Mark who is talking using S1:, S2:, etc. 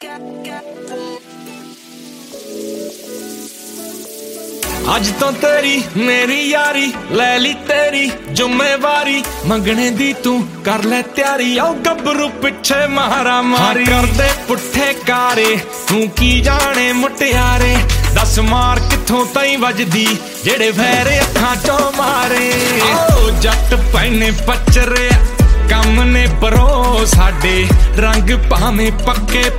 S1: ਅੱਜ ਤੋਂ ਤੇਰੀ ਮੇਰੀ ਯਾਰੀ ਲੈ ਲਈ ਤੇਰੀ ਜ਼ਿੰਮੇਵਾਰੀ ਮੰਗਣੇ ਦੀ ਤੂੰ ਕਰ ਲੈ ਤਿਆਰੀ ਆਓ ਗੱਭਰੂ ਪਿੱਛੇ ਮਾਰਾ ਮਾਰੀ ਕਰਦੇ ਪੁੱਠੇ ਕਾਰੇ ਤੂੰ ਕੀ ਜਾਣੇ ਮੁਟਿਆਰੇ ਦੱਸ ਮਾਰ ਕਿੱਥੋਂ ਤਾਈਂ ਵੱਜਦੀ ਜਿਹੜੇ ਵੈਰੇ ਅੱਖਾਂ ਚੋਂ ਮਾਰੇ ਓ ਜੱਟ ਪੈਨੇ ਪਚਰਿਆ ਕੰਮ ਨੇ ਪਰੋ ਸਾਡੇ ਰੰਗ ਭਾਵੇਂ ਪੱਕੇ